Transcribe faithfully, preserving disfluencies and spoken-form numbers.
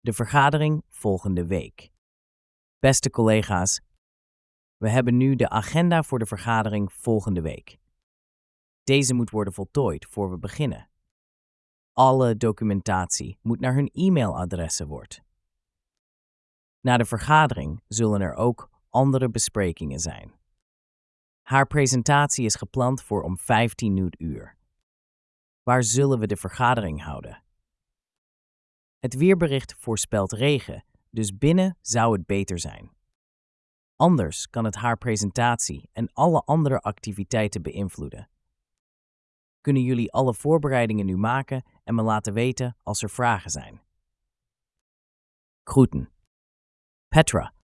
De vergadering volgende week. Beste collega's, we hebben nu de agenda voor de vergadering volgende week. Deze moet worden voltooid voor we beginnen. Alle documentatie moet naar hun e-mailadressen worden. Na de vergadering zullen er ook andere besprekingen zijn. Haar presentatie is gepland voor om vijftien uur. Waar zullen we de vergadering houden? Het weerbericht voorspelt regen, dus binnen zou het beter zijn. Anders kan het haar presentatie en alle andere activiteiten beïnvloeden. Kunnen jullie alle voorbereidingen nu maken en me laten weten als er vragen zijn? Groeten. Petra.